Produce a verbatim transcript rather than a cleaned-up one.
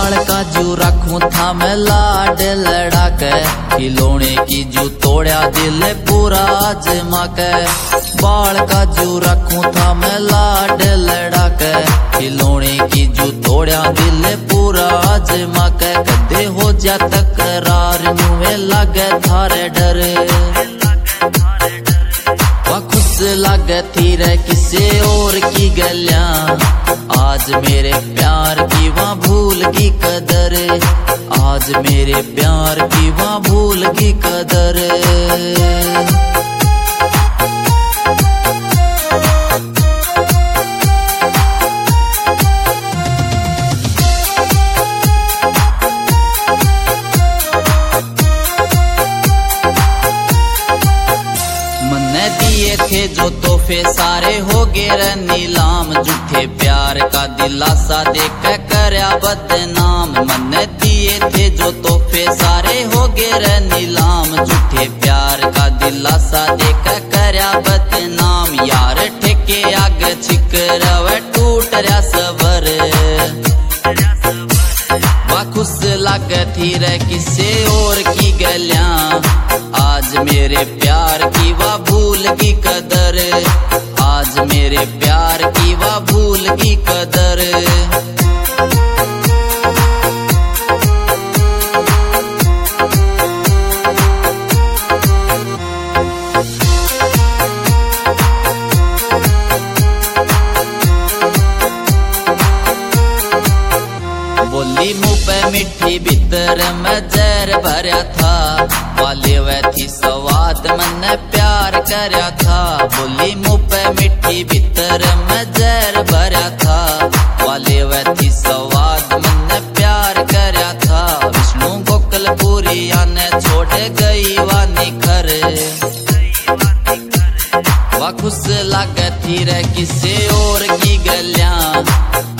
बाल का जू रखूं था मैं लाड लड़ा के, खिलौने की जू तोड़ा दिल पूरा आजमा के। बाल का जू रखूं था मैं लाड लड़ा के, खिलौने की जू तोड़ा दिल पूरा आजमा के। कदे हो जा तकरार नुए लगे थारे डरे, खुश लगे थी रे किसे और की गलियां। आज मेरे प्यार की वहाँ भूल की कदर, आज मेरे प्यार की वहाँ भूल की कदर। दिए थे जो तोहफे सारे हो गए नीलाम, झूठे प्यार का दिलासा देख करया बदनाम। मन दिए थे जो तोहफे सारे हो गए नीलाम, झूठे प्यार का दिलासा देख करया बदनाम। यार ठेके आग छिकर टूट रहा सबर, खुश लग थी रे किसे और की गलियां। आज मेरे प्यार की वह भूल की कदर, आज मेरे प्यार की वह भूल की कदर। बोली मुँह पे मिट्टी भीतर में जहर भरा था, वाले वह थी सवाद मैंने प्यार करया था। बोली मुँह पे मिट्टी भीतर में जहर भरा था, वाले वह थी सवाद मैंने प्यार करया था। विष्णु गोकुलपुरी आने छोड़ गई वानी घर, वह खुश लग थी रे किसे और की गलियां।